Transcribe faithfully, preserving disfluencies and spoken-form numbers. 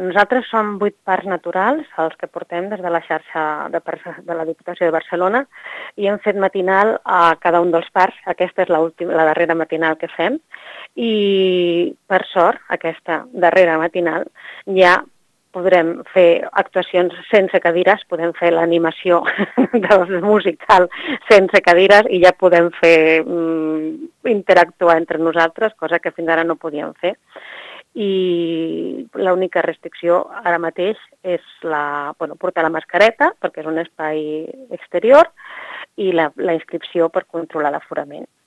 nosaltres som vuit parcs naturals, els que portem des de la xarxa de, de la Diputació de Barcelona, i hem fet matinal a cada un dels parcs. Aquesta és la darrera matinal que fem, i per sort, aquesta darrera matinal, ja podrem fer actuacions sense cadires, podem fer l'animació del musical sense cadires i ja podem fer mm, interactuar entre nosaltres, cosa que fins ara no podíem fer. I l'única restricció ara mateix és la, bueno, portar la mascareta, perquè és un espai exterior, i la, la inscripció per controlar l'aforament.